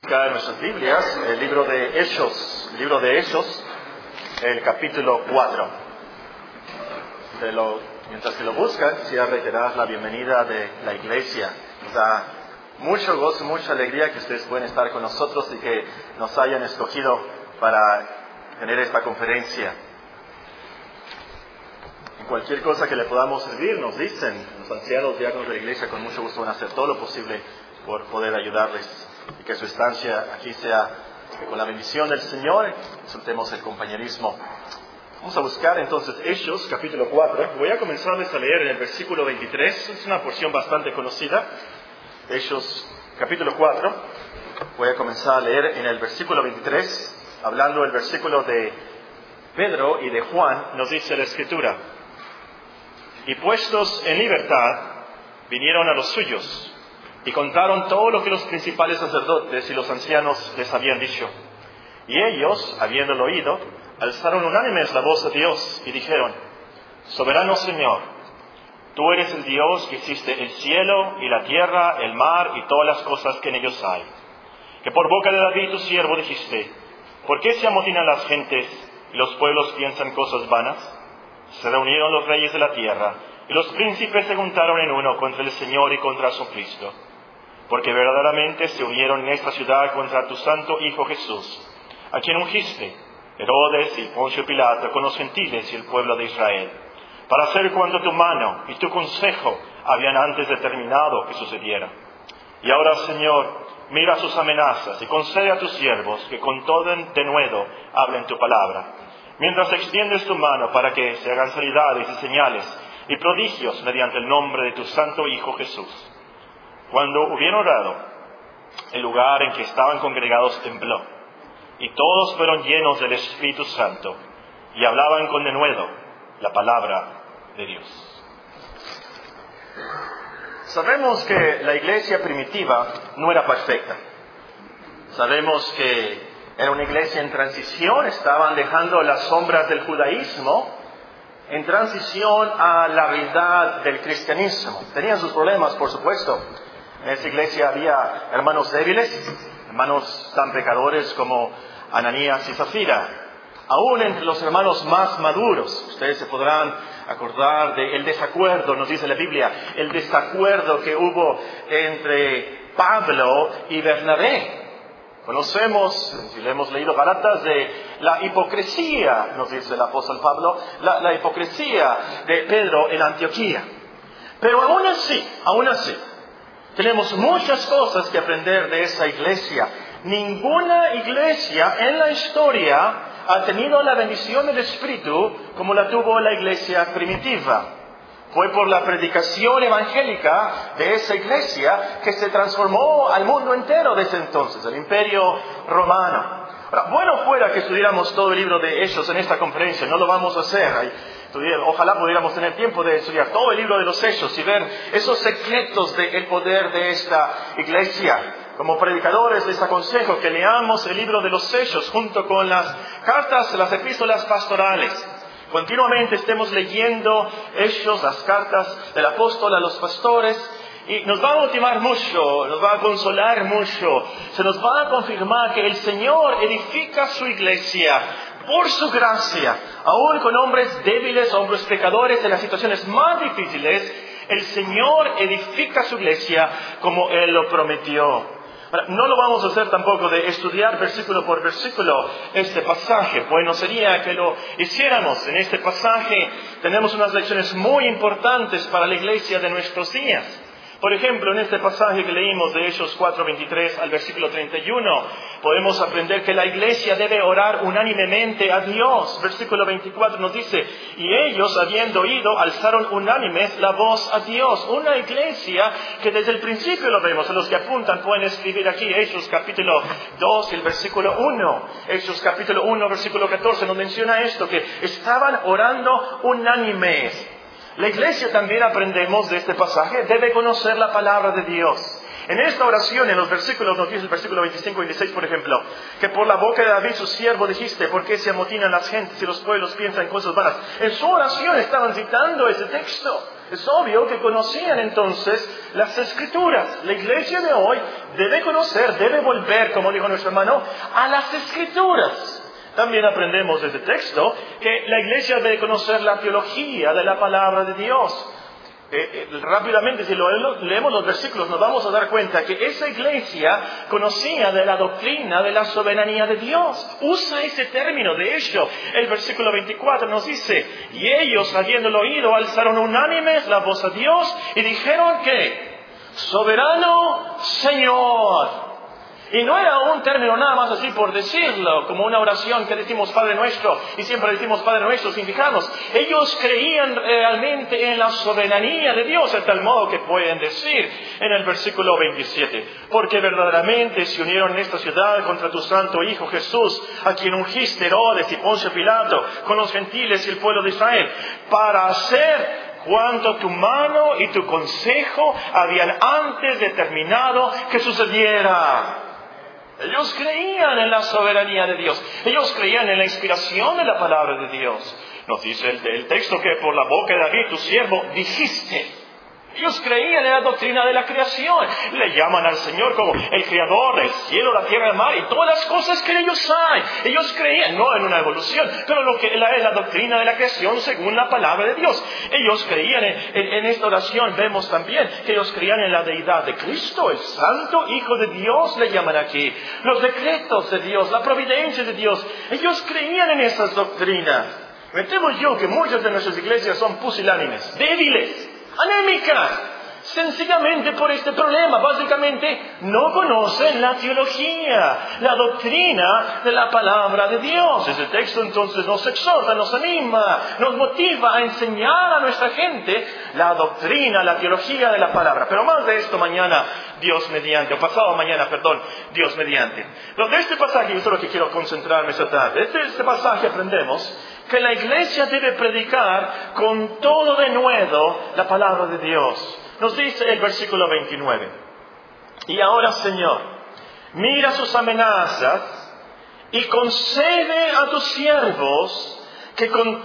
En nuestras Biblias, el libro de Hechos, el capítulo 4. Mientras que lo buscan, quisiera reiterar la bienvenida de la iglesia. Nos da mucho gozo, mucha alegría que ustedes pueden estar con nosotros y que nos hayan escogido para tener esta conferencia. En cualquier cosa que le podamos servir, nos dicen los ancianos diáconos de la iglesia, con mucho gusto van a hacer todo lo posible por poder ayudarles. Y que su estancia aquí sea con la bendición del Señor, soltemos el compañerismo. Vamos a buscar entonces Hechos, capítulo 4. Voy a comenzarles a leer en el versículo 23. Es una porción bastante conocida. Hechos, capítulo 4. Voy a comenzar a leer en el versículo 23. Hablando del versículo de Pedro y de Juan, nos dice la Escritura: y puestos en libertad, vinieron a los suyos, y contaron todo lo que los principales sacerdotes y los ancianos les habían dicho. Y ellos, habiéndolo oído, alzaron unánimes la voz a Dios y dijeron: Soberano Señor, tú eres el Dios que hiciste el cielo y la tierra, el mar y todas las cosas que en ellos hay. Que por boca de David tu siervo dijiste: ¿por qué se amotinan las gentes y los pueblos piensan cosas vanas? Se reunieron los reyes de la tierra y los príncipes se juntaron en uno contra el Señor y contra su Cristo. Porque verdaderamente se unieron en esta ciudad contra tu santo Hijo Jesús, a quien ungiste, Herodes y Poncio Pilato, con los gentiles y el pueblo de Israel, para hacer cuanto tu mano y tu consejo habían antes determinado que sucediera. Y ahora, Señor, mira sus amenazas y concede a tus siervos que con todo denuedo hablen tu palabra, mientras extiendes tu mano para que se hagan sanidades y señales y prodigios mediante el nombre de tu santo Hijo Jesús. Cuando hubieron orado, el lugar en que estaban congregados tembló, y todos fueron llenos del Espíritu Santo, y hablaban con denuedo la palabra de Dios. Sabemos que la iglesia primitiva no era perfecta. Sabemos que era una iglesia en transición, estaban dejando las sombras del judaísmo en transición a la realidad del cristianismo. Tenían sus problemas, por supuesto. En esa iglesia había hermanos débiles, hermanos tan pecadores como Ananías y Zafira. Aún entre los hermanos más maduros, ustedes se podrán acordar del desacuerdo, nos dice la Biblia, el desacuerdo que hubo entre Pablo y Bernabé. Conocemos, si le hemos leído Gálatas, de la hipocresía, nos dice el apóstol Pablo, la hipocresía de Pedro en Antioquía. Pero aún así, tenemos muchas cosas que aprender de esa iglesia. Ninguna iglesia en la historia ha tenido la bendición del Espíritu como la tuvo la iglesia primitiva. Fue por la predicación evangélica de esa iglesia que se transformó al mundo entero desde entonces, el Imperio Romano. Ahora, bueno fuera que estudiáramos todo el libro de Hechos en esta conferencia, no lo vamos a hacer. Ojalá pudiéramos tener tiempo de estudiar todo el libro de los Hechos y ver esos secretos del poder de esta iglesia. Como predicadores les aconsejo que leamos el libro de los Hechos junto con las cartas, las epístolas pastorales. Continuamente estemos leyendo Hechos, las cartas del apóstol a los pastores, y nos va a motivar mucho, nos va a consolar mucho, se nos va a confirmar que el Señor edifica su iglesia por su gracia, aún con hombres débiles, hombres pecadores en las situaciones más difíciles. El Señor edifica su iglesia como Él lo prometió. No lo vamos a hacer tampoco de estudiar versículo por versículo este pasaje. Bueno sería que lo hiciéramos. En este pasaje tenemos unas lecciones muy importantes para la iglesia de nuestros días. Por ejemplo, en este pasaje que leímos de Hechos 4:23 al versículo 31, podemos aprender que la iglesia debe orar unánimemente a Dios. Versículo 24 nos dice: y ellos, habiendo oído, alzaron unánimes la voz a Dios. Una iglesia que desde el principio lo vemos. A los que apuntan pueden escribir aquí Hechos capítulo 2, el versículo 1. Hechos capítulo 1, versículo 14 nos menciona esto, que estaban orando unánimes. La iglesia, también aprendemos de este pasaje, debe conocer la palabra de Dios. En esta oración, en los versículos, nos dice el versículo 25 y 26, por ejemplo, que por la boca de David, su siervo, dijiste: ¿por qué se amotinan las gentes y los pueblos piensan cosas vanas? En su oración estaban citando ese texto. Es obvio que conocían entonces las Escrituras. La iglesia de hoy debe conocer, debe volver, como dijo nuestro hermano, a las Escrituras. También aprendemos de este texto que la iglesia debe conocer la teología de la palabra de Dios. Rápidamente, si leemos los versículos, nos vamos a dar cuenta que esa iglesia conocía de la doctrina de la soberanía de Dios. Usa ese término. De hecho, el versículo 24 nos dice: y ellos, habiéndolo oído, alzaron unánimes la voz a Dios y dijeron que: soberano Señor. Y no era un término nada más así por decirlo, como una oración que decimos Padre Nuestro, y siempre decimos Padre Nuestro sin fijarnos. Ellos creían realmente en la soberanía de Dios, de tal modo que pueden decir en el versículo 27, porque verdaderamente se unieron en esta ciudad contra tu santo Hijo Jesús, a quien ungiste Herodes y Poncio Pilato, con los gentiles y el pueblo de Israel, para hacer cuanto tu mano y tu consejo habían antes determinado que sucediera. Ellos creían en la soberanía de Dios. Ellos creían en la inspiración de la palabra de Dios. Nos dice el texto que por la boca de David, tu siervo, dijiste. Ellos creían en la doctrina de la creación. Le llaman al Señor como el creador del cielo, la tierra, el mar y todas las cosas que en ellos hay. Ellos creían, no en una evolución, pero lo que es la doctrina de la creación según la palabra de Dios. Ellos creían en esta oración. Vemos también que ellos creían en la deidad de Cristo, el Santo Hijo de Dios, le llaman aquí. Los decretos de Dios, la providencia de Dios. Ellos creían en esas doctrinas. Me temo yo que muchas de nuestras iglesias son pusilánimes, débiles, anémicas, sencillamente por este problema. Básicamente no conocen la teología, la doctrina de la palabra de Dios. Ese texto entonces nos exhorta, nos anima, nos motiva a enseñar a nuestra gente la doctrina, la teología de la palabra. Pero más de esto mañana, Dios mediante, o pasado mañana, perdón, Dios mediante. De este pasaje, yo es lo que quiero concentrarme esta tarde. De este pasaje aprendemos que la iglesia debe predicar con todo denuedo la palabra de Dios. Nos dice el versículo 29. Y ahora, Señor, mira sus amenazas y concede a tus siervos que con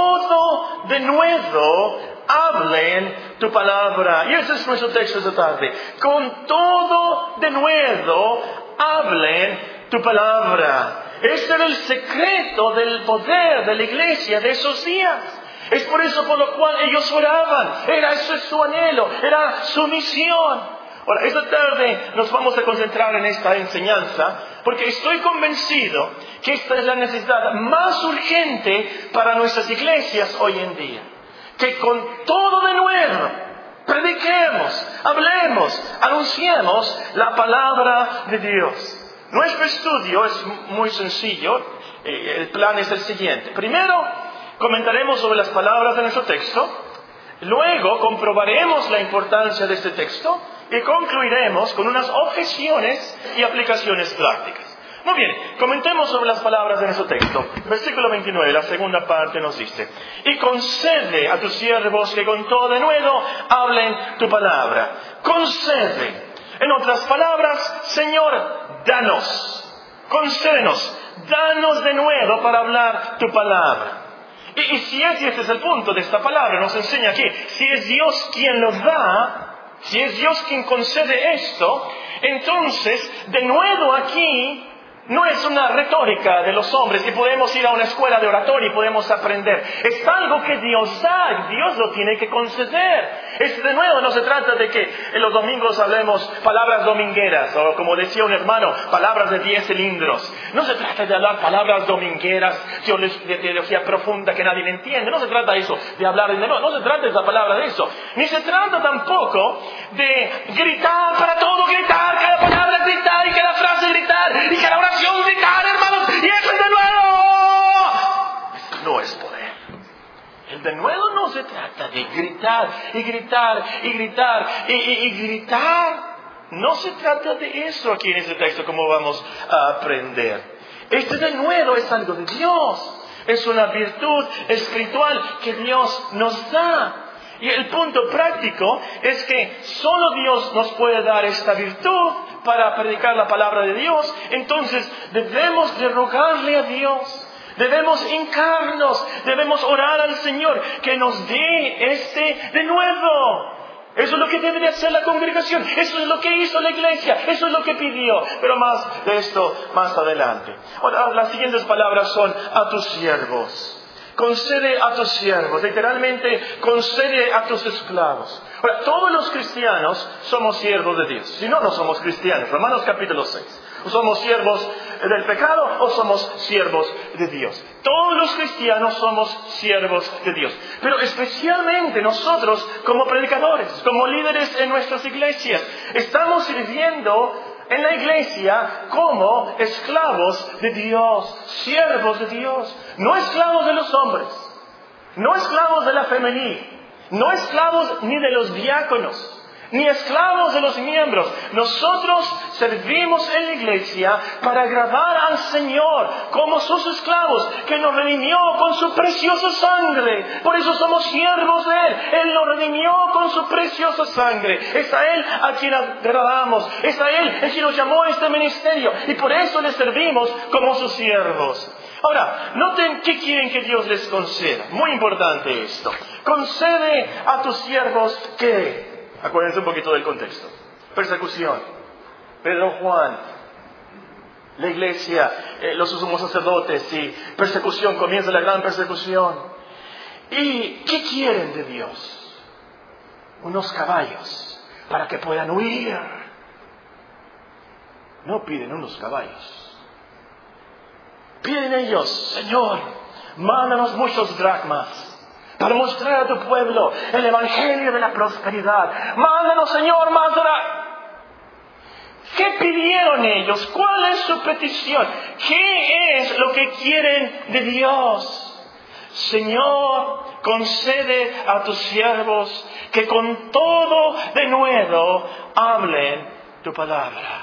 todo denuedo hablen tu palabra. Y ese es nuestro texto esta tarde. Con todo denuedo hablen tu palabra. Ese era el secreto del poder de la iglesia de esos días. Es por eso por lo cual ellos oraban. Eso es su anhelo, era su misión. Ahora, esta tarde nos vamos a concentrar en esta enseñanza, porque estoy convencido que esta es la necesidad más urgente para nuestras iglesias hoy en día. Que con todo denuedo prediquemos, hablemos, anunciemos la palabra de Dios. Nuestro estudio es muy sencillo. El plan es el siguiente. Primero, comentaremos sobre las palabras de nuestro texto. Luego, comprobaremos la importancia de este texto. Y concluiremos con unas objeciones y aplicaciones prácticas. Muy bien, comentemos sobre las palabras de nuestro texto. Versículo 29, la segunda parte nos dice: y concede a tus siervos que con todo denuedo hablen tu palabra. Concede. En otras palabras, Señor, danos, concédenos, danos denuedo para hablar tu palabra. Y si este es el punto de esta palabra, nos enseña que si es Dios quien lo da, si es Dios quien concede esto, entonces, denuedo aquí no es una retórica de los hombres que podemos ir a una escuela de oratoria y podemos aprender. Es algo que Dios da y Dios lo tiene que conceder. De nuevo, no se trata de que en los domingos hablemos palabras domingueras, o como decía un hermano, palabras de 10 cilindros. No se trata de hablar palabras domingueras, de teología profunda que nadie entiende. No se trata de eso, de hablar de nuevo. No se trata de esa palabra de eso. Ni se trata tampoco de gritar para todo, gritar, cada palabra gritar, y cada frase gritar, y cada oración gritar, hermanos, y eso es de nuevo. No es poder. El denuedo no se trata de gritar y gritar y gritar y gritar. No se trata de eso aquí en este texto, como vamos a aprender. Este denuedo es algo de Dios. Es una virtud espiritual que Dios nos da. Y el punto práctico es que solo Dios nos puede dar esta virtud para predicar la palabra de Dios. Entonces debemos de rogarle a Dios. Debemos hincarnos, debemos orar al Señor que nos dé este denuedo. Eso es lo que debe de hacer la congregación. Eso es lo que hizo la iglesia. Eso es lo que pidió. Pero más de esto más adelante. Ahora, las siguientes palabras son a tus siervos. Concede a tus siervos. Literalmente, concede a tus esclavos. Ahora, todos los cristianos somos siervos de Dios. Si no, no somos cristianos. Romanos capítulo 6. ¿O somos siervos del pecado o somos siervos de Dios? Todos los cristianos somos siervos de Dios. Pero especialmente nosotros como predicadores, como líderes en nuestras iglesias, estamos sirviendo en la iglesia como esclavos de Dios, siervos de Dios. No esclavos de los hombres, no esclavos de la femenil, no esclavos ni de los diáconos, ni esclavos de los miembros. Nosotros servimos en la iglesia para agradar al Señor como sus esclavos, que nos redimió con su preciosa sangre. Por eso somos siervos de Él. Él nos redimió con su preciosa sangre. Es a Él a quien agradamos. Es a Él el que nos llamó a este ministerio. Y por eso le servimos como sus siervos. Ahora, noten qué quieren que Dios les conceda. Muy importante esto. Concede a tus siervos que... Acuérdense un poquito del contexto. Persecución. Pedro, Juan, la iglesia, los sumos sacerdotes, y persecución, comienza la gran persecución. ¿Y qué quieren de Dios? Unos caballos para que puedan huir. No piden unos caballos. Piden ellos, Señor, mándanos muchos dracmas para mostrar a tu pueblo el evangelio de la prosperidad. Mándanos, Señor, más dracmas. ¿Qué pidieron ellos? ¿Cuál es su petición? ¿Qué es lo que quieren de Dios? Señor, concede a tus siervos que con todo denuedo hablen tu palabra.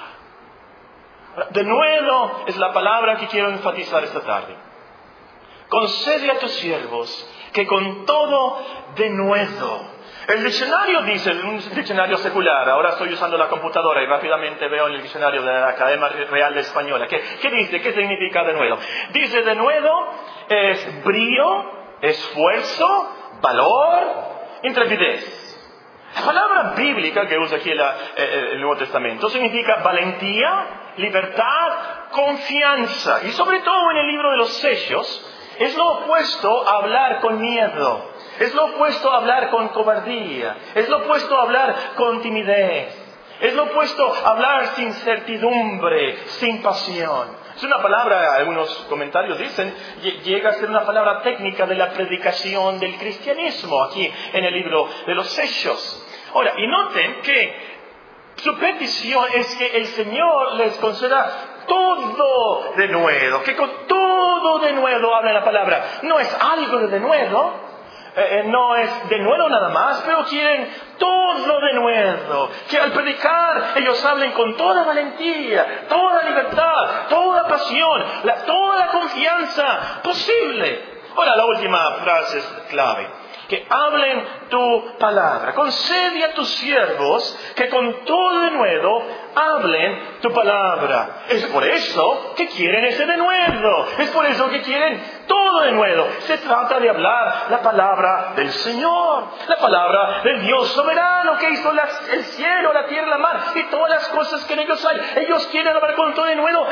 Denuedo es la palabra que quiero enfatizar esta tarde. Concede a tus siervos que con todo denuedo. El diccionario dice, un diccionario secular, ahora estoy usando la computadora y rápidamente veo en el diccionario de la Academia Real Española. ¿Qué dice? ¿Qué significa denuedo? Dice denuedo es brío, esfuerzo, valor, intrepidez. La palabra bíblica que usa aquí el Nuevo Testamento significa valentía, libertad, confianza. Y sobre todo en el libro de los sellos, es lo opuesto a hablar con miedo. Es lo opuesto a hablar con cobardía. Es lo opuesto a hablar con timidez. Es lo opuesto a hablar sin certidumbre, sin pasión. Es una palabra, algunos comentarios dicen, llega a ser una palabra técnica de la predicación del cristianismo aquí en el libro de los sellos. Ahora, y noten que su petición es que el Señor les conceda todo denuedo, que con todo denuedo habla la palabra. No es algo de denuedo, no es denuedo nada más, pero quieren todo denuedo. Que al predicar ellos hablen con toda valentía, toda libertad, toda pasión, toda la confianza posible. Ahora la última frase es clave. Que hablen tu palabra. Concede a tus siervos que con todo denuedo hablen tu palabra. Es por eso que quieren ese denuedo. Es por eso que quieren todo denuedo. Se trata de hablar la palabra del Señor. La palabra del Dios soberano que hizo el cielo, la tierra, la mar y todas las cosas que en ellos hay. Ellos quieren hablar con todo denuedo.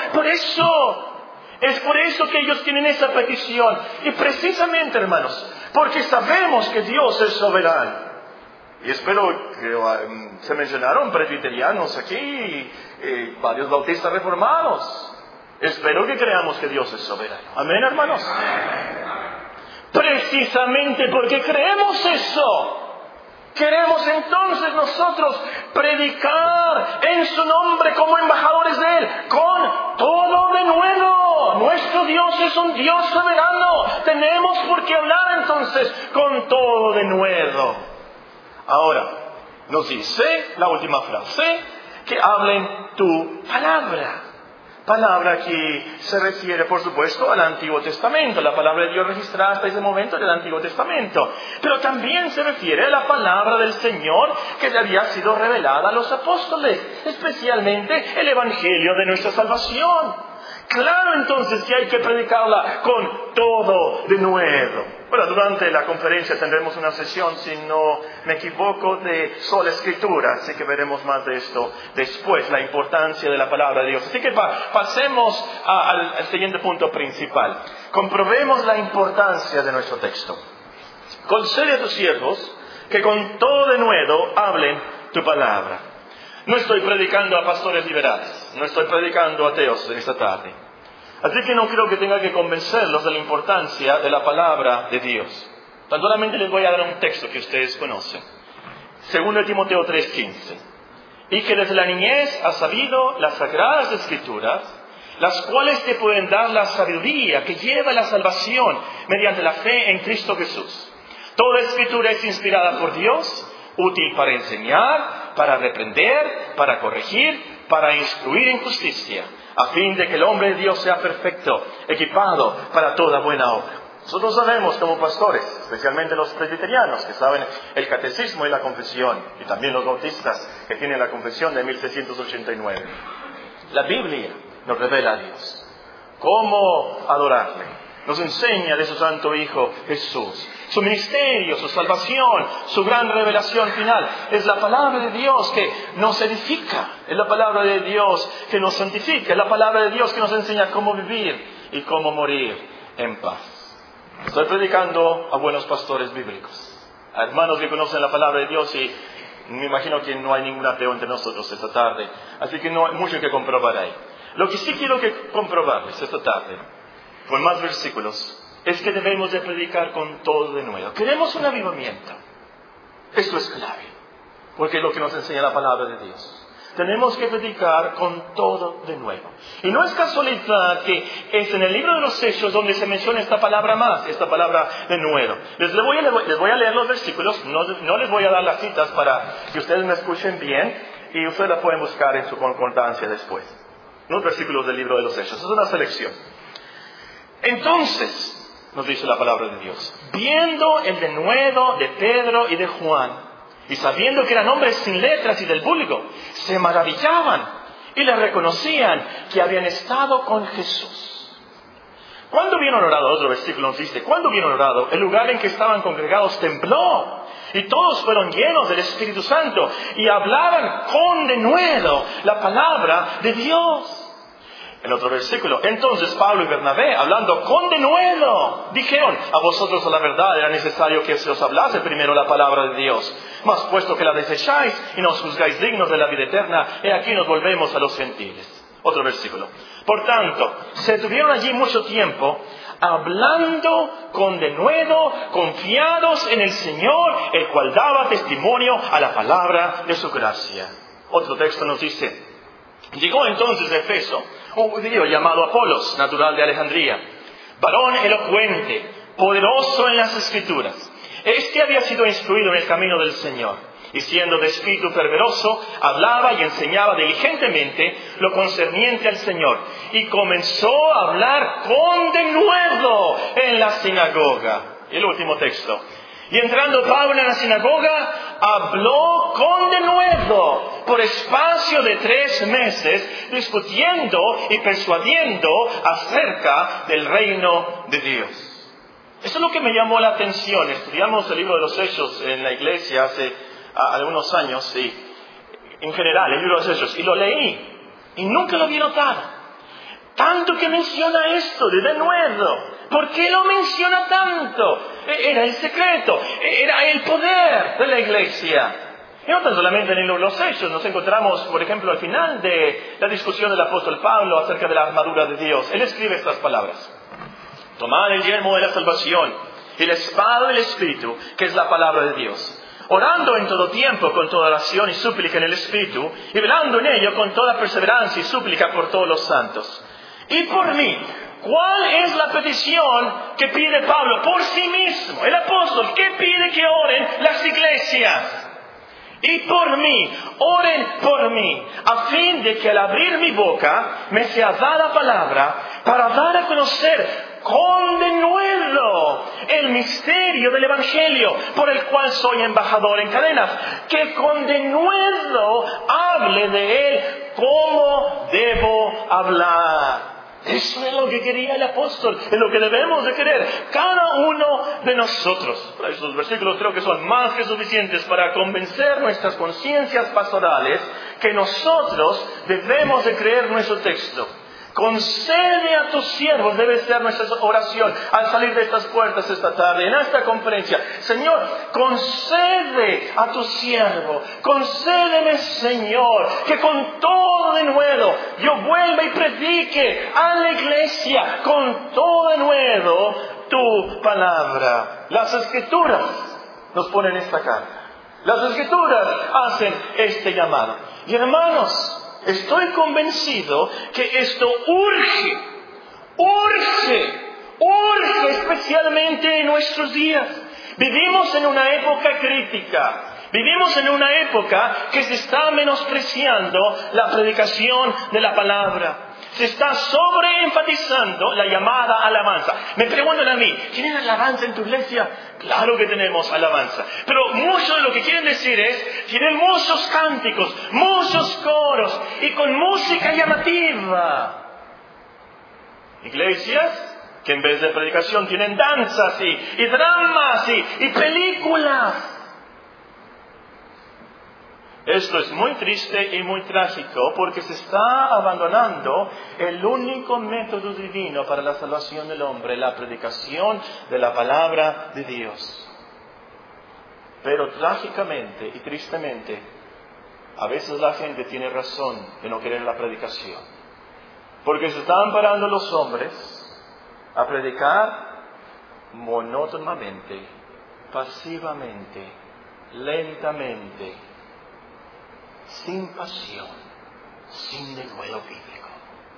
Es por eso que ellos tienen esa petición. Y precisamente, hermanos, porque sabemos que Dios es soberano. Y espero que se mencionaron presbiterianos aquí, varios bautistas reformados. Espero que creamos que Dios es soberano. Amén, hermanos. Precisamente porque creemos eso, queremos entonces nosotros predicar en su nombre como embajadores de Él, con todo denuedo. Nuestro Dios es un Dios soberano. Tenemos por qué hablar entonces con todo denuedo. Ahora, nos dice la última frase, que hablen tu palabra. Palabra que se refiere, por supuesto, al Antiguo Testamento. La palabra de Dios registrada hasta ese momento en el Antiguo Testamento. Pero también se refiere a la palabra del Señor que le había sido revelada a los apóstoles. Especialmente el Evangelio de nuestra salvación. Claro entonces que hay que predicarla con todo de nuevo. Bueno, durante la conferencia tendremos una sesión, si no me equivoco, de sola escritura, así que veremos más de esto después, la importancia de la palabra de Dios. Así que pasemos al siguiente punto principal. Comprobemos la importancia de nuestro texto. Concede a tus siervos que con todo denuedo hablen tu palabra. No estoy predicando a pastores liberales, no estoy predicando a ateos en esta tarde. Así que no creo que tenga que convencerlos de la importancia de la palabra de Dios. Tan solamente les voy a dar un texto que ustedes conocen. 2 Timoteo 3:15. Y que desde la niñez has sabido las sagradas escrituras, las cuales te pueden dar la sabiduría que lleva a la salvación mediante la fe en Cristo Jesús. Toda escritura es inspirada por Dios, útil para enseñar, para reprender, para corregir, para instruir en justicia, a fin de que el hombre de Dios sea perfecto, equipado para toda buena obra. Nosotros sabemos como pastores, especialmente los presbiterianos, que saben el catecismo y la confesión, y también los bautistas que tienen la confesión de 1689. La Biblia nos revela a Dios, cómo adorarle. Nos enseña de su santo Hijo Jesús, su ministerio, su salvación, su gran revelación final. Es la palabra de Dios que nos edifica, es la palabra de Dios que nos santifica, es la palabra de Dios que nos enseña cómo vivir y cómo morir en paz. Estoy predicando a buenos pastores bíblicos, a hermanos que conocen la palabra de Dios, y me imagino que no hay ningún ateo entre nosotros esta tarde, así que no hay mucho que comprobar ahí. Lo que sí quiero que comprobarles esta tarde, con más versículos, es que debemos de predicar con todo de nuevo. Queremos un avivamiento. Esto es clave, porque es lo que nos enseña la palabra de Dios. Tenemos que predicar con todo de nuevo. Y no es casualidad que es en el libro de los Hechos donde se menciona esta palabra más, esta palabra de nuevo. Les voy a leer los versículos, no les voy a dar las citas para que ustedes me escuchen bien, y ustedes la pueden buscar en su concordancia después. Los versículos del libro de los Hechos, es una selección. Entonces, nos dice la palabra de Dios, viendo el denuedo de Pedro y de Juan, y sabiendo que eran hombres sin letras y del vulgo, se maravillaban y les reconocían que habían estado con Jesús. Cuando vieron orado, otro versículo nos dice, cuando vieron orado, el lugar en que estaban congregados tembló, y todos fueron llenos del Espíritu Santo, y hablaban con denuedo la palabra de Dios. En otro versículo, entonces Pablo y Bernabé, hablando con denuedo, dijeron, a vosotros a la verdad era necesario que se os hablase primero la palabra de Dios. Mas puesto que la desecháis y nos juzgáis dignos de la vida eterna, he aquí nos volvemos a los gentiles. Otro versículo. Por tanto, se tuvieron allí mucho tiempo, hablando con denuedo, confiados en el Señor, el cual daba testimonio a la palabra de su gracia. Otro texto nos dice, llegó entonces de Efeso un judío llamado Apolos, natural de Alejandría, varón elocuente, poderoso en las Escrituras. Este había sido instruido en el camino del Señor, y siendo de espíritu fervoroso, hablaba y enseñaba diligentemente lo concerniente al Señor, y comenzó a hablar con denuedo en la sinagoga. Y el último texto. Y entrando Pablo en la sinagoga, habló con denuedo por espacio de 3 meses, discutiendo y persuadiendo acerca del reino de Dios. Eso es lo que me llamó la atención. Estudiamos el libro de los Hechos en la iglesia hace algunos años, y en general el libro de los Hechos, y lo leí, y nunca lo había notado. Tanto que menciona esto de denuedo. ¿Por qué lo menciona tanto? Era el secreto, era el poder de la iglesia. Y no tan solamente en los Hechos, nos encontramos, por ejemplo, al final de la discusión del apóstol Pablo acerca de la armadura de Dios. Él escribe estas palabras. Tomad el yelmo de la salvación y la espada del Espíritu, que es la palabra de Dios. Orando en todo tiempo con toda oración y súplica en el Espíritu, y velando en ello con toda perseverancia y súplica por todos los santos. Y por mí, ¿cuál es la petición que pide Pablo por sí mismo? El apóstol, ¿qué pide que oren las iglesias? Y por mí, oren por mí, a fin de que al abrir mi boca me sea dada palabra para dar a conocer con denuedo el misterio del Evangelio, por el cual soy embajador en cadenas, que con denuedo hable de él como debo hablar. Eso es lo que quería el apóstol, es lo que debemos de querer, cada uno de nosotros. Estos versículos creo que son más que suficientes para convencer nuestras conciencias pastorales que nosotros debemos de creer nuestro texto. Concede a tus siervos, debe ser nuestra oración al salir de estas puertas esta tarde, en esta conferencia. Señor, concede a tu siervo, concédeme, Señor, que con todo denuedo yo vuelva y predique a la iglesia con todo denuedo tu palabra. Las Escrituras nos ponen esta carga. Las Escrituras hacen este llamado. Y hermanos, estoy convencido que esto urge especialmente en nuestros días. Vivimos en una época crítica. Vivimos en una época que se está menospreciando la predicación de la palabra. Se está sobreenfatizando la llamada alabanza. Me preguntan a mí, ¿tienen alabanza en tu iglesia? Claro que tenemos alabanza. Pero mucho de lo que quieren decir es, tienen muchos cánticos, muchos coros y con música llamativa. Iglesias que en vez de predicación tienen danzas y dramas y películas. Esto es muy triste y muy trágico porque se está abandonando el único método divino para la salvación del hombre, la predicación de la palabra de Dios. Pero trágicamente y tristemente, a veces la gente tiene razón de no querer la predicación. Porque se están parando los hombres a predicar monótonamente, pasivamente, lentamente, sin pasión, sin denuedo bíblico.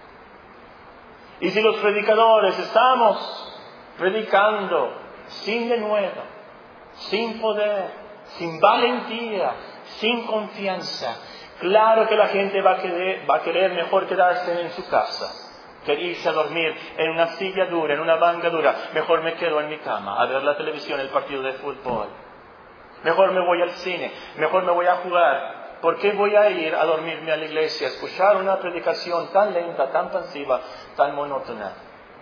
Y si los predicadores estamos predicando sin denuedo, sin poder, sin valentía, sin confianza, claro que la gente va a querer mejor quedarse en su casa que irse a dormir en una silla dura, en una banca dura. Mejor me quedo en mi cama a ver la televisión, el partido de fútbol. Mejor me voy al cine, mejor me voy a jugar. ¿Por qué voy a ir a dormirme a la iglesia, a escuchar una predicación tan lenta, tan pasiva, tan monótona?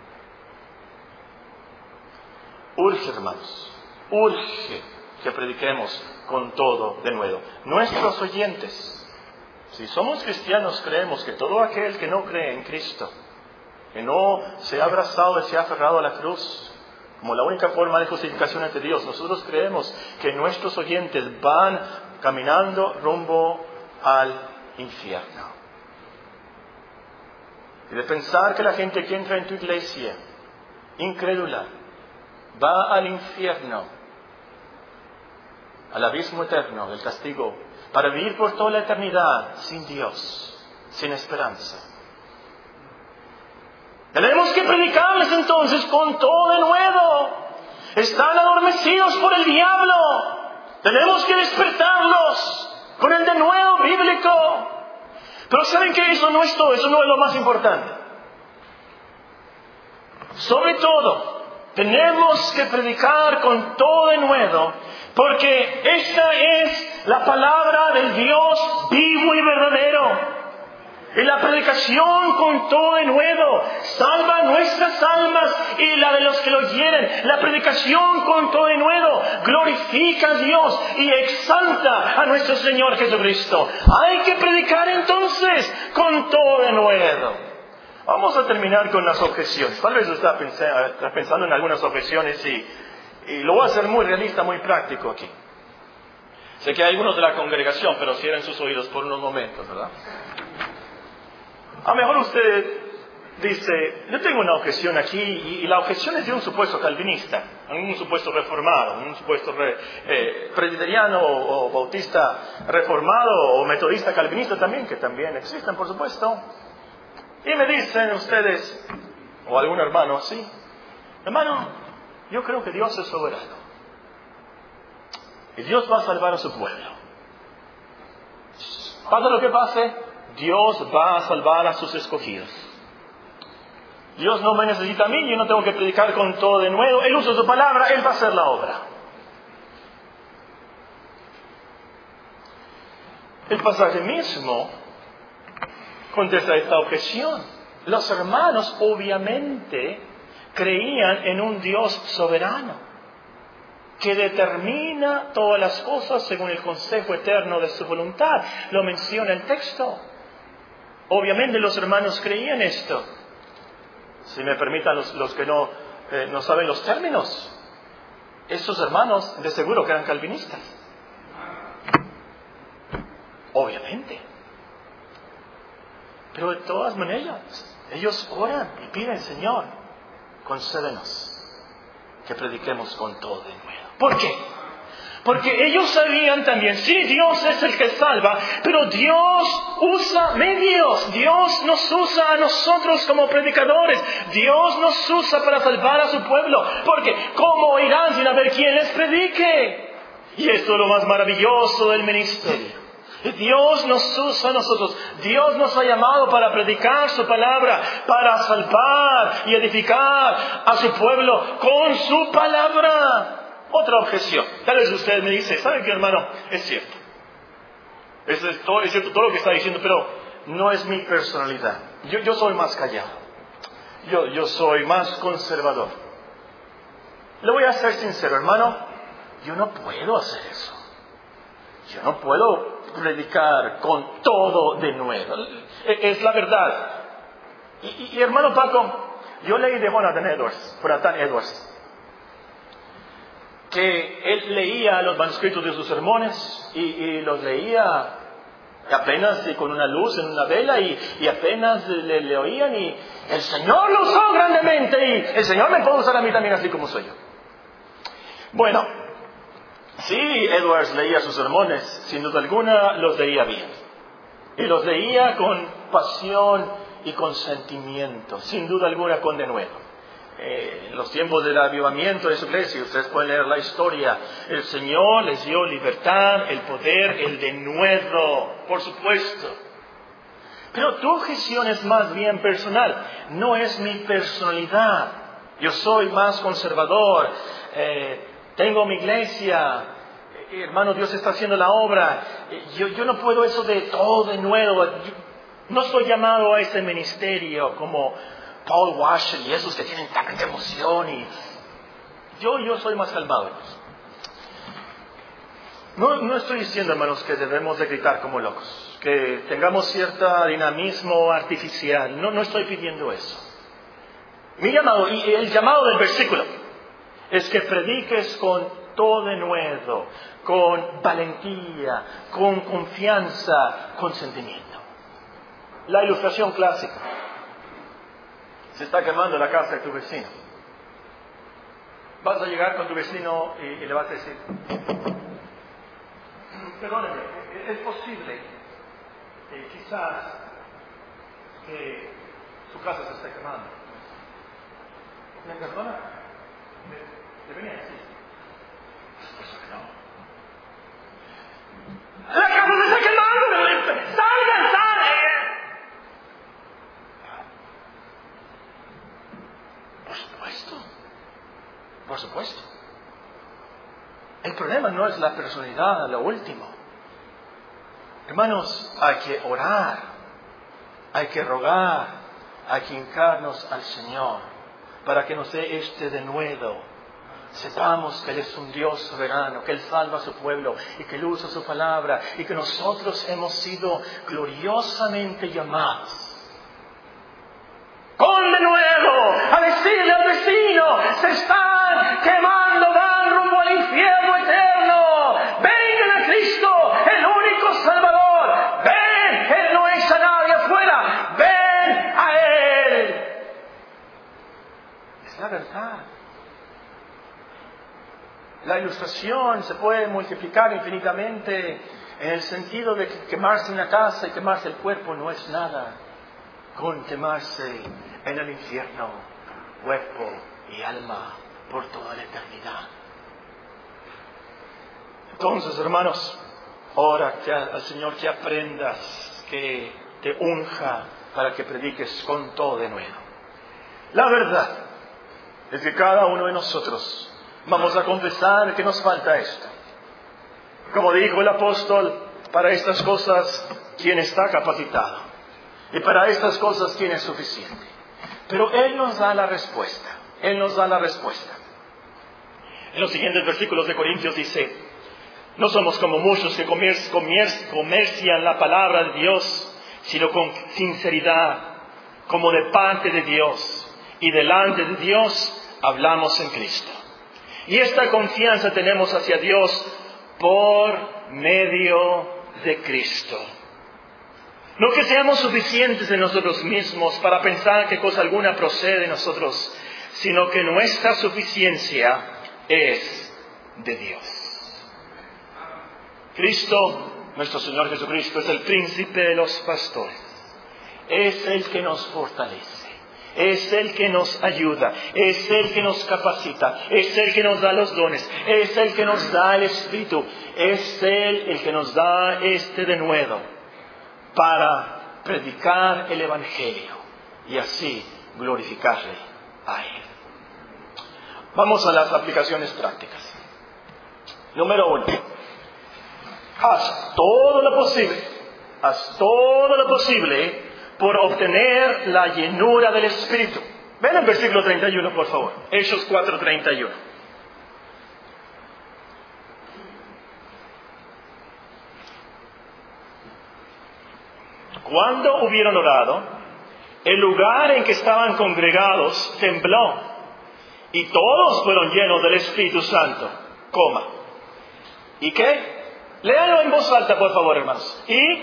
Urge, hermanos, urge que prediquemos con todo de nuevo. Nuestros oyentes, si somos cristianos, creemos que todo aquel que no cree en Cristo, que no se ha abrazado y se ha aferrado a la cruz como la única forma de justificación ante Dios, nosotros creemos que nuestros oyentes van caminando rumbo al infierno. Y de pensar que la gente que entra en tu iglesia, incrédula, va al infierno, al abismo eterno del castigo, para vivir por toda la eternidad sin Dios, sin esperanza. Tenemos que predicarles entonces con todo denuedo. Están adormecidos por el diablo. Tenemos que despertarlos con el denuedo bíblico. Pero ¿saben qué? Eso no es todo, eso no es lo más importante. Sobre todo, tenemos que predicar con todo denuedo, porque esta es la palabra del Dios vivo y verdadero. Y la predicación con todo denuedo salva nuestras almas y la de los que lo oyen. La predicación con todo denuedo glorifica a Dios y exalta a nuestro Señor Jesucristo. Hay que predicar entonces con todo denuedo. Vamos a terminar con las objeciones. Tal vez está pensando en algunas objeciones y lo voy a hacer muy realista, muy práctico aquí. Sé que hay algunos de la congregación, pero cierren sus oídos por unos momentos, ¿verdad? A lo mejor usted dice, yo tengo una objeción aquí, y la objeción es de un supuesto calvinista, un supuesto reformado, un supuesto presbiteriano o bautista reformado o metodista calvinista también, que también existen, por supuesto. Y me dicen ustedes, o algún hermano, sí, hermano, yo creo que Dios es soberano. Y Dios va a salvar a su pueblo. Pase lo que pase, Dios va a salvar a sus escogidos. Dios no me necesita a mí, yo no tengo que predicar con todo de nuevo. Él usa su palabra, Él va a hacer la obra. El pasaje mismo contesta esta objeción. Los hermanos obviamente creían en un Dios soberano que determina todas las cosas según el consejo eterno de su voluntad. Lo menciona el texto. Obviamente los hermanos creían esto. Si me permitan los que no saben los términos, esos hermanos de seguro que eran calvinistas. Obviamente. Pero de todas maneras, ellos oran y piden, Señor, concédenos que prediquemos con todo de nuevo. ¿Por qué? Porque ellos sabían también, sí, Dios es el que salva, pero Dios usa medios. Dios nos usa a nosotros como predicadores. Dios nos usa para salvar a su pueblo. Porque ¿cómo irán sin haber quien les predique? Y esto es lo más maravilloso del ministerio. Dios nos usa a nosotros. Dios nos ha llamado para predicar su palabra, para salvar y edificar a su pueblo con su palabra. Otra objeción. Tal vez usted me dice, ¿sabe qué, hermano? Es cierto. Es cierto todo lo que está diciendo, pero no es mi personalidad. Yo soy más callado. Yo soy más conservador. Le voy a ser sincero, hermano. Yo no puedo hacer eso. Yo no puedo predicar con todo de nuevo. Es la verdad. Y hermano Paco, yo leí de Jonathan Edwards, que él leía los manuscritos de sus sermones y los leía apenas con una luz en una vela y apenas le oían y el Señor lo usó grandemente y el Señor me puede usar a mí también así como soy yo. Bueno, sí, Edwards leía sus sermones, sin duda alguna los leía bien. Y los leía con pasión y con sentimiento, sin duda alguna con denuedo. En los tiempos del avivamiento de su iglesia, ustedes pueden leer la historia, el Señor les dio libertad, el poder, el denuedo, por supuesto. Pero tu objeción es más bien personal, no es mi personalidad. Yo soy más conservador, tengo mi iglesia, hermano, Dios está haciendo la obra. Yo no puedo eso de todo de nuevo. No soy llamado a ese ministerio como Paul Washer y esos que tienen tanta emoción. Y yo soy más calmado. No estoy diciendo, hermanos, que debemos de gritar como locos, que tengamos cierto dinamismo artificial. No estoy pidiendo eso. Mi llamado, y el llamado del versículo, es que prediques con todo denuedo, con valentía, con confianza, con sentimiento. La ilustración clásica. Se está quemando la casa de tu vecino. Vas a llegar con tu vecino y le vas a decir, perdóneme, es posible quizás que su casa se esté quemando. ¿Me perdona? ¿Debería decir? Por eso que no. ¡La casa se está quemando! ¡Salgan, salgan! Por supuesto. El problema no es la personalidad, lo último. Hermanos, hay que orar, hay que rogar, hay que hincarnos al Señor para que nos dé este denuedo. Sepamos que Él es un Dios soberano, que Él salva a su pueblo y que Él usa su palabra y que nosotros hemos sido gloriosamente llamados. Con de nuevo, a decirle al vecino, se están quemando, van rumbo al infierno eterno. Vengan a Cristo, el único Salvador. Ven, Él no echa a nadie afuera. Ven a Él. Es la verdad. La ilustración se puede multiplicar infinitamente en el sentido de que quemarse una casa y quemarse el cuerpo no es nada con quemarse en el infierno, cuerpo y alma, por toda la eternidad. Entonces, hermanos, ora al Señor que aprendas, que te unja para que prediques con todo de nuevo. La verdad es que cada uno de nosotros vamos a confesar que nos falta esto. Como dijo el apóstol, para estas cosas, ¿quién está capacitado? Y para estas cosas tiene suficiente. Pero Él nos da la respuesta. Él nos da la respuesta. En los siguientes versículos de Corintios dice: no somos como muchos que comercian la palabra de Dios, sino con sinceridad, como de parte de Dios. Y delante de Dios hablamos en Cristo. Y esta confianza tenemos hacia Dios por medio de Cristo. No que seamos suficientes de nosotros mismos para pensar que cosa alguna procede de nosotros, sino que nuestra suficiencia es de Dios. Cristo, nuestro Señor Jesucristo, es el príncipe de los pastores. Es el que nos fortalece. Es el que nos ayuda, es el que nos capacita, es el que nos da los dones, es el que nos da el Espíritu, es Él el que nos da este denuedo para predicar el Evangelio y así glorificarle a Él. Vamos a las aplicaciones prácticas. Número 1. Haz todo lo posible por obtener la llenura del Espíritu. Ven el versículo 31, por favor. Hechos 4:31. Cuando hubieron orado, el lugar en que estaban congregados tembló, y todos fueron llenos del Espíritu Santo. ¿Y qué? Léanlo en voz alta, por favor, hermanos.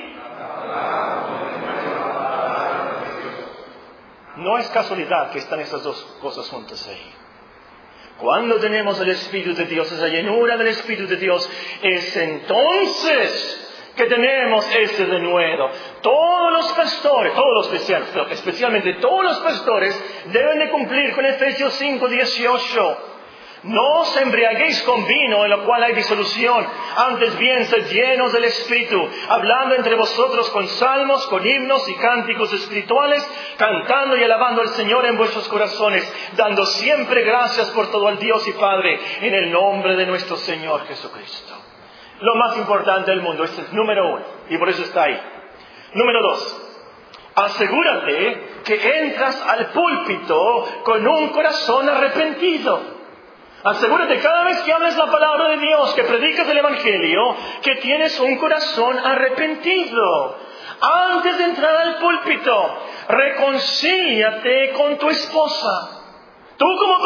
No es casualidad que están esas dos cosas juntas ahí. Cuando tenemos el Espíritu de Dios, esa llenura del Espíritu de Dios, es entonces que tenemos ese denuedo. Todos los pastores, todos los cristianos, pero especialmente todos los pastores, deben de cumplir con Efesios 5:18. No os embriaguéis con vino, en lo cual hay disolución, antes bien sed llenos del Espíritu, hablando entre vosotros con salmos, con himnos y cánticos espirituales, cantando y alabando al Señor en vuestros corazones, dando siempre gracias por todo al Dios y Padre, en el nombre de nuestro Señor Jesucristo. Lo más importante del mundo, este es número 1, y por eso está ahí. Número 2, asegúrate que entras al púlpito con un corazón arrepentido. Asegúrate cada vez que hables la palabra de Dios, que predicas el Evangelio, que tienes un corazón arrepentido. Antes de entrar al púlpito, reconcíliate con tu esposa. Tú como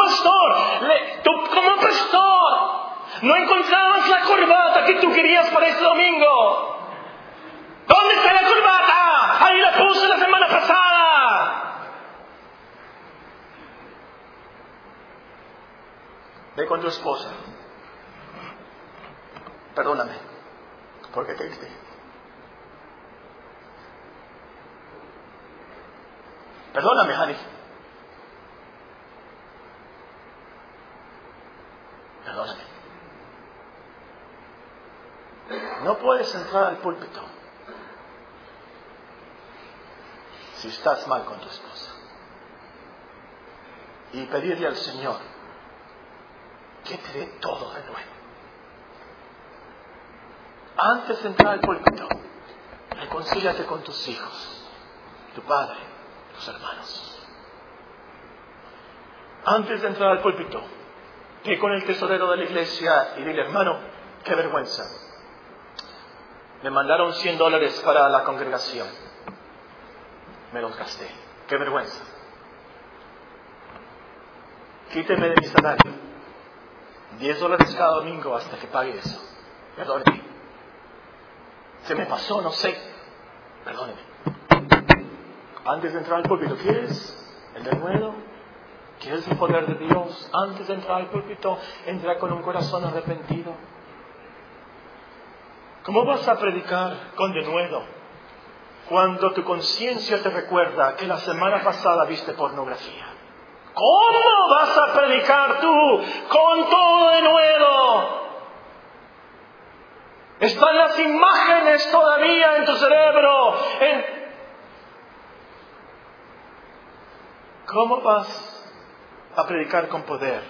pastor, no encontrabas la corbata que tú querías para este domingo. ¿Dónde está la corbata? Ahí la puse la semana pasada. Ve con tu esposa. Perdóname, porque te dije. Perdóname, honey. Perdóname. No puedes entrar al púlpito si estás mal con tu esposa y pedirle al Señor que te dé todo de nuevo. Antes de entrar al púlpito, reconcíliate con tus hijos, tu padre, tus hermanos. Antes de entrar al púlpito, ve con el tesorero de la iglesia y dile: hermano, qué vergüenza. Me mandaron $100 para la congregación. Me los gasté. Qué vergüenza. Quíteme de mi salario $10 cada domingo hasta que pague eso. Perdóneme. Se me pasó, no sé. Perdóneme. Antes de entrar al púlpito, ¿quieres el denuedo? ¿Quieres el poder de Dios? Antes de entrar al púlpito, entra con un corazón arrepentido. ¿Cómo vas a predicar con denuedo cuando tu conciencia te recuerda que la semana pasada viste pornografía? ¿Cómo vas a predicar tú con todo denuedo? Están las imágenes todavía en tu cerebro. ¿Cómo vas a predicar con poder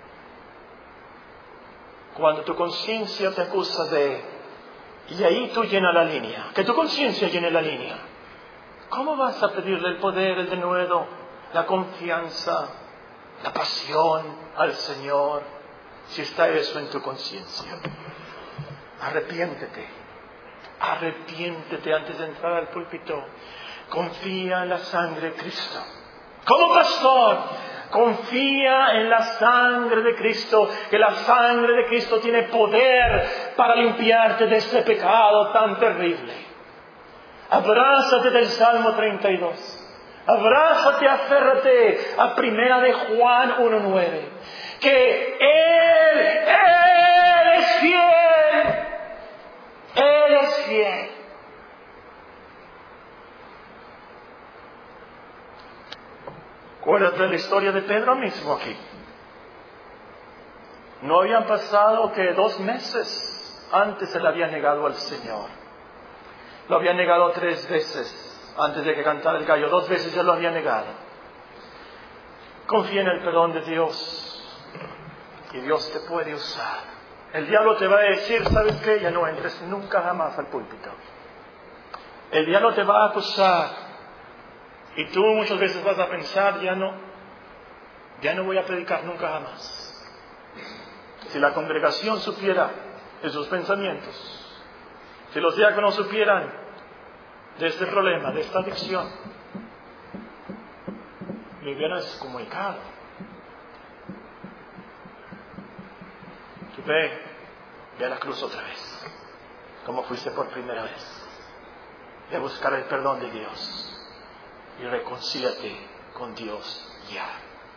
cuando tu conciencia te acusa de... Y ahí tú llena la línea. Que tu conciencia llene la línea. ¿Cómo vas a pedirle el poder, el denuedo, la confianza, la pasión al Señor si está eso en tu conciencia? Arrepiéntete. Arrepiéntete antes de entrar al púlpito. Confía en la sangre de Cristo. Como pastor, confía en la sangre de Cristo, que la sangre de Cristo tiene poder para limpiarte de este pecado tan terrible. Abrázate del Salmo 32. Abrázate, aférrate a 1 de Juan 1:9. Que Él es fiel. Él es fiel. Acuérdate de la historia de Pedro mismo aquí. No habían pasado que 2 meses antes se le había negado al Señor. Lo había negado 3 veces antes de que cantara el gallo. 2 veces ya lo había negado. Confía en el perdón de Dios y Dios te puede usar. El diablo te va a decir, ¿sabes qué? Ya no entres nunca jamás al púlpito. El diablo te va a acusar. Y tú muchas veces vas a pensar, ya no voy a predicar nunca jamás. Si la congregación supiera esos pensamientos, si los diáconos supieran de este problema, de esta adicción, me hubieran excomunicado. Tú ve a la cruz otra vez, como fuiste por primera vez. Ve a buscar el perdón de Dios y reconcíliate con Dios ya.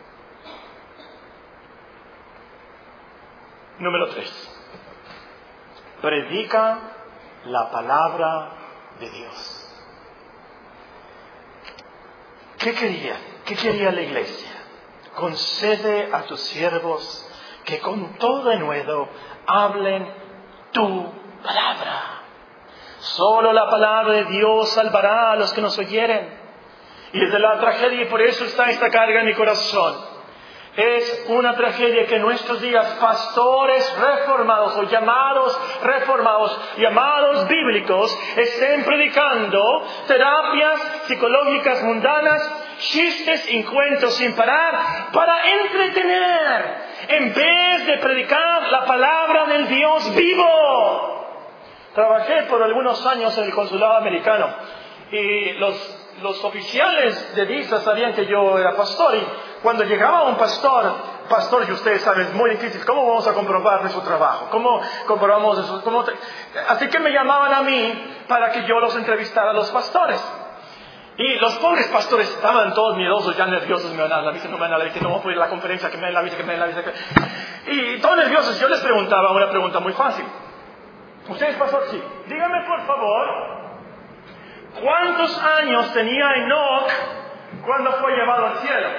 Número 3. Predica la palabra de Dios. ¿Qué quería la iglesia? Concede a tus siervos que con todo denuedo hablen tu palabra. Solo la palabra de Dios salvará a los que nos oyeren. Y es de la tragedia, y por eso está esta carga en mi corazón. Es una tragedia que en nuestros días pastores reformados o llamados reformados, llamados bíblicos, estén predicando terapias psicológicas mundanas, chistes y cuentos sin parar para entretener, en vez de predicar la palabra del Dios vivo. Trabajé por algunos años en el consulado americano y los oficiales de visa sabían que yo era pastor, y cuando llegaba un pastor, y ustedes saben, es muy difícil, ¿cómo vamos a comprobar su trabajo? ¿Cómo comprobamos eso? Así que me llamaban a mí para que yo los entrevistara a los pastores. Y los pobres pastores estaban todos miedosos, ya nerviosos, me van a dar la visa, no me van a dar la visa, no voy a poder ir a la conferencia, que me den la visa, que me den la visa. Y todos nerviosos, yo les preguntaba una pregunta muy fácil. Ustedes, pastor, sí, dígame por favor, ¿cuántos años tenía Enoch cuando fue llevado al cielo?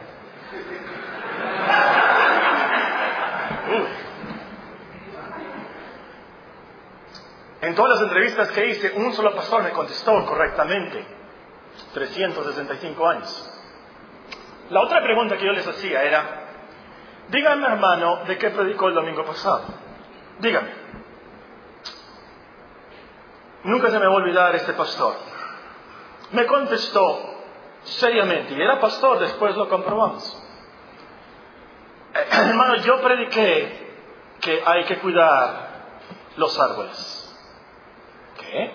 En todas las entrevistas que hice, un solo pastor me contestó correctamente. 365 años. La otra pregunta que yo les hacía era, dígame, hermano, ¿de qué predicó el domingo pasado? Dígame. Nunca se me va a olvidar este pastor. Me contestó seriamente, y era pastor, después lo comprobamos. Hermano, yo prediqué que hay que cuidar los árboles. ¿Qué?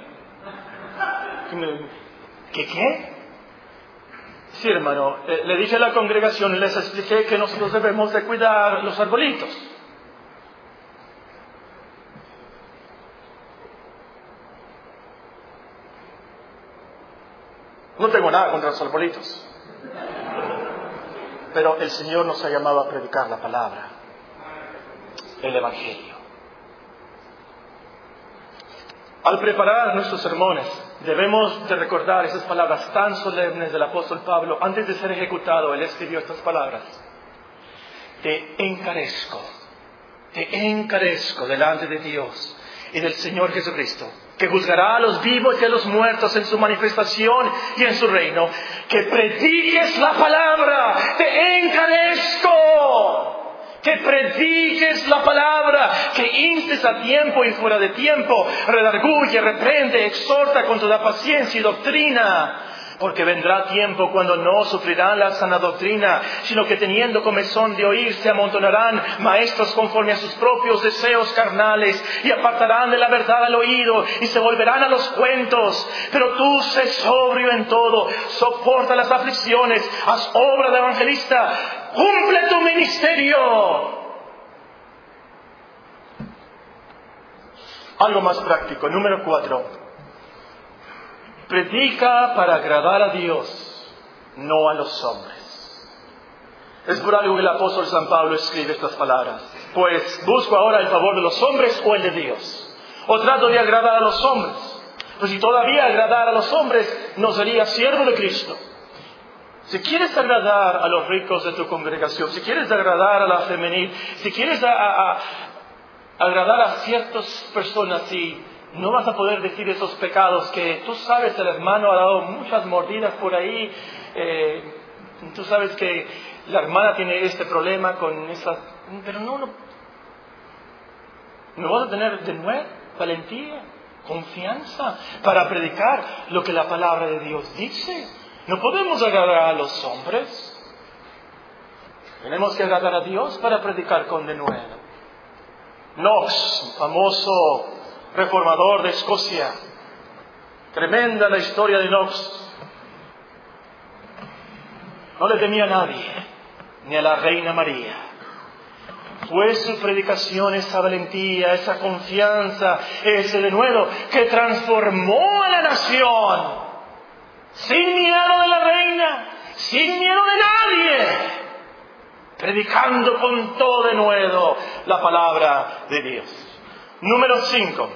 ¿Qué? Sí, hermano, le dije a la congregación y les expliqué que nosotros debemos de cuidar los arbolitos. No tengo nada contra los arbolitos, pero el Señor nos ha llamado a predicar la palabra, el Evangelio. Al preparar nuestros sermones, debemos de recordar esas palabras tan solemnes del apóstol Pablo. Antes de ser ejecutado, él escribió estas palabras: te encarezco delante de Dios y del Señor Jesucristo, que juzgará a los vivos y a los muertos en su manifestación y en su reino, que prediques la palabra. Te encarezco que prediques la palabra, que instes a tiempo y fuera de tiempo, redarguye, reprende, exhorta con toda paciencia y doctrina. Porque vendrá tiempo cuando no sufrirán la sana doctrina, sino que teniendo comezón de oír se amontonarán maestros conforme a sus propios deseos carnales y apartarán de la verdad al oído y se volverán a los cuentos. Pero tú sé sobrio en todo, soporta las aflicciones, haz obra de evangelista, cumple tu ministerio. Algo más práctico. Número 4. Predica para agradar a Dios, no a los hombres. Es por algo que el apóstol San Pablo escribe estas palabras. Pues, ¿busco ahora el favor de los hombres o el de Dios? ¿O trato de agradar a los hombres? Pues si todavía agradar a los hombres, no sería siervo de Cristo. Si quieres agradar a los ricos de tu congregación, si quieres agradar a la femenil, si quieres agradar a ciertas personas, no vas a poder decir esos pecados que tú sabes, el hermano ha dado muchas mordidas por ahí. Tú sabes que la hermana tiene este problema con esa... Pero no vas a tener de nuevo valentía, confianza para predicar lo que la palabra de Dios dice. No podemos agradar a los hombres. Tenemos que agradar a Dios para predicar con denuedo. Knox, famoso reformador de Escocia. Tremenda la historia de Knox. No le temía a nadie, ni a la reina María. Fue su predicación, esa valentía, esa confianza, ese denuedo que transformó a la nación. Sin miedo de la reina, sin miedo de nadie. Predicando con todo denuedo la palabra de Dios. Número 5.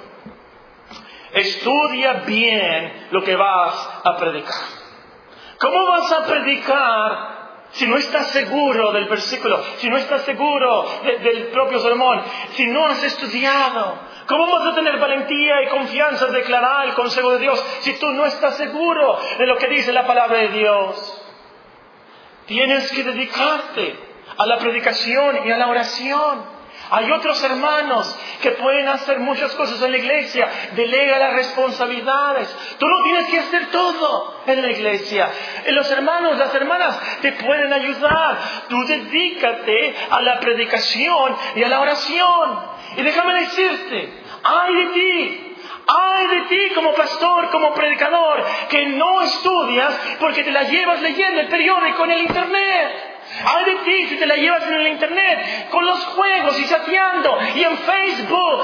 Estudia bien lo que vas a predicar. ¿Cómo vas a predicar si no estás seguro del versículo? Si no estás seguro del propio sermón. Si no has estudiado. ¿Cómo vas a tener valentía y confianza en declarar el consejo de Dios si tú no estás seguro de lo que dice la palabra de Dios? Tienes que dedicarte a la predicación y a la oración. Hay otros hermanos que pueden hacer muchas cosas en la iglesia. Delega las responsabilidades. Tú no tienes que hacer todo en la iglesia. Los hermanos, las hermanas te pueden ayudar. Tú dedícate a la predicación y a la oración. Y déjame decirte, ay de ti como pastor, como predicador, que no estudias porque te la llevas leyendo el periódico en el internet. Ay de ti si te la llevas en el internet con los juegos y chateando y en Facebook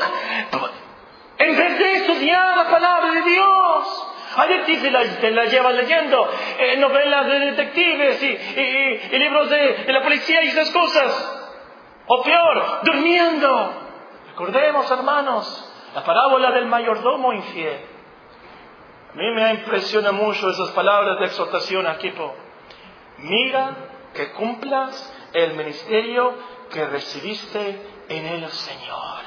en vez de estudiar la palabra de Dios. Ay de ti si te la llevas leyendo novelas de detectives y libros de la policía y esas cosas. O peor, durmiendo. Recordemos, hermanos, la parábola del mayordomo infiel. A mí me impresiona mucho esas palabras de exhortación a equipo. Mira que cumplas el ministerio que recibiste en el Señor.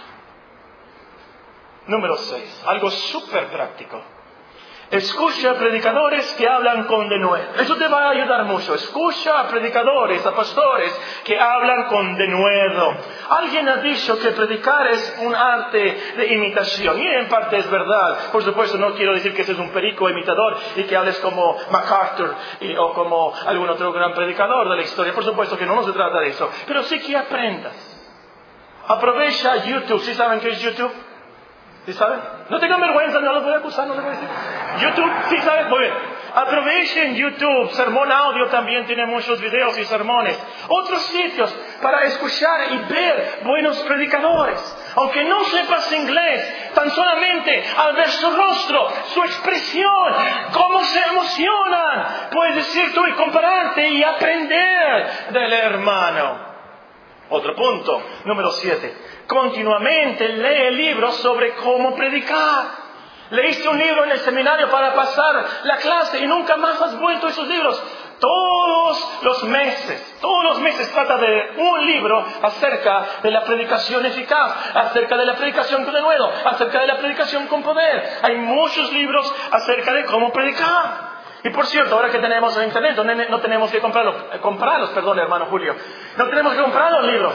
Número 6. Algo súper práctico. Escucha a predicadores que hablan con denuedo. Eso te va a ayudar mucho. Escucha a predicadores, a pastores que hablan con denuedo. Alguien ha dicho que predicar es un arte de imitación. Y en parte es verdad. Por supuesto, no quiero decir que seas un perico imitador y que hables como MacArthur o como algún otro gran predicador de la historia. Por supuesto que no se trata de eso. Pero sí que aprendas. Aprovecha YouTube. ¿Sí saben qué es YouTube? ¿Sí saben? No tengan vergüenza, no los voy a acusar, no les voy a decir. YouTube, ¿sí saben? Muy bien. Aprovechen YouTube. Sermón Audio también tiene muchos videos y sermones. Otros sitios para escuchar y ver buenos predicadores. Aunque no sepas inglés, tan solamente al ver su rostro, su expresión, cómo se emocionan, puedes decir tú y compararte y aprender del hermano. Otro punto, número 7. Continuamente lee libros sobre cómo predicar. Leíste un libro en el seminario para pasar la clase y nunca más has vuelto a esos libros. Todos los meses trata de un libro acerca de la predicación eficaz, acerca de la predicación con denuedo, acerca de la predicación con poder. Hay muchos libros acerca de cómo predicar. Y por cierto, ahora que tenemos el internet, no tenemos que comprarlos, hermano Julio. No tenemos que comprar los libros.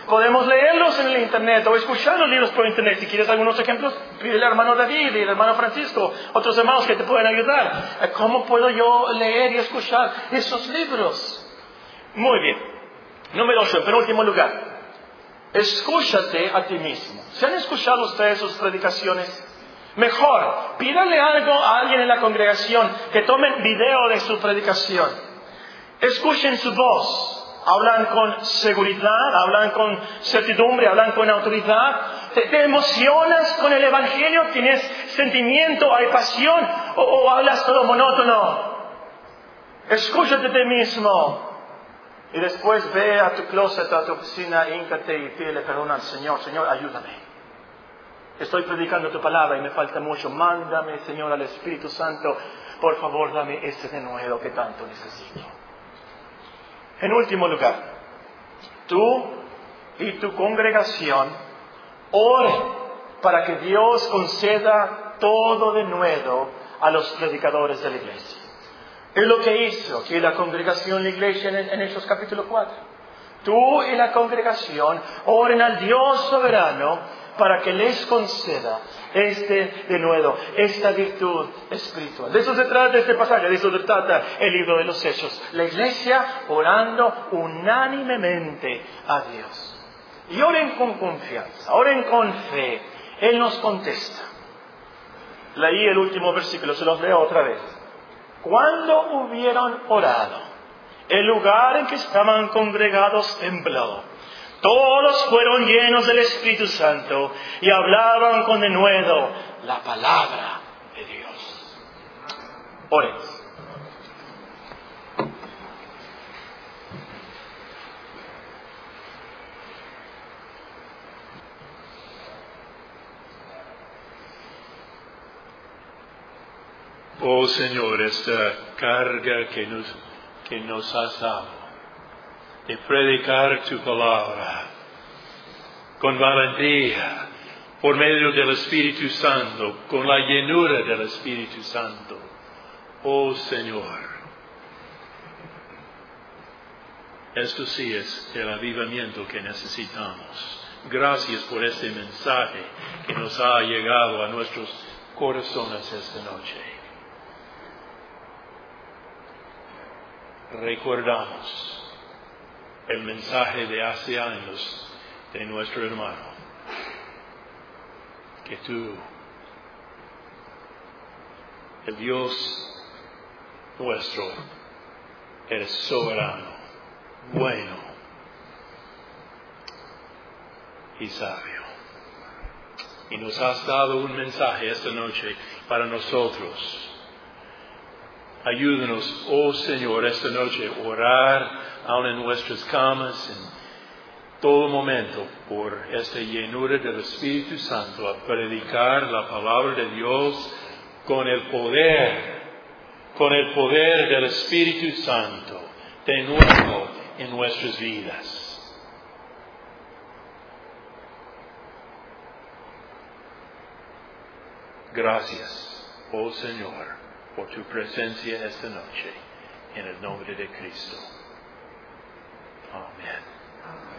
Podemos leerlos en el internet o escuchar los libros por internet. Si quieres algunos ejemplos, pide al hermano David y al hermano Francisco, otros hermanos que te pueden ayudar. ¿Cómo puedo yo leer y escuchar esos libros? Muy bien. Número 8, en penúltimo lugar. Escúchate a ti mismo. ¿Se han escuchado ustedes sus predicaciones? Mejor, pídale algo a alguien en la congregación que tomen video de su predicación. Escuchen su voz. Hablan con seguridad, hablan con certidumbre, hablan con autoridad. ¿Te emocionas con el Evangelio? ¿Tienes sentimiento, hay pasión? ¿O hablas todo monótono? Escúchate a ti mismo. Y después ve a tu closet, a tu oficina, híncate y pídele perdón al Señor. Señor, ayúdame. Estoy predicando tu palabra y me falta mucho. Mándame, Señor, al Espíritu Santo. Por favor, dame ese denuedo que tanto necesito. En último lugar, tú y tu congregación oren para que Dios conceda todo denuedo a los predicadores de la iglesia. Es lo que hizo aquí la congregación, la iglesia en Hechos capítulo 4. Tú y la congregación oren al Dios soberano para que les conceda este denuedo, esta virtud espiritual. De eso se trata este pasaje, de eso se trata el libro de los Hechos. La iglesia orando unánimemente a Dios. Y oren con confianza, oren con fe. Él nos contesta. Leí el último versículo, se los leo otra vez. Cuando hubieron orado, el lugar en que estaban congregados tembló. Todos fueron llenos del Espíritu Santo y hablaban con denuedo la palabra de Dios. Oren. Oh Señor, esta carga que nos has dado de predicar tu palabra con valentía, por medio del Espíritu Santo, con la llenura del Espíritu Santo. Oh Señor, esto sí es el avivamiento que necesitamos. Gracias por este mensaje que nos ha llegado a nuestros corazones esta noche. Recordamos el mensaje de hace años de nuestro hermano, que tú, el Dios nuestro, eres soberano, bueno y sabio. Y nos has dado un mensaje esta noche para nosotros. Ayúdanos, oh Señor, esta noche a orar aún en nuestras camas, en todo momento, por esta llenura del Espíritu Santo, a predicar la palabra de Dios con el poder del Espíritu Santo, de nuevo en nuestras vidas. Gracias, oh Señor, por tu presencia esta noche, en el nombre de Cristo. Amén.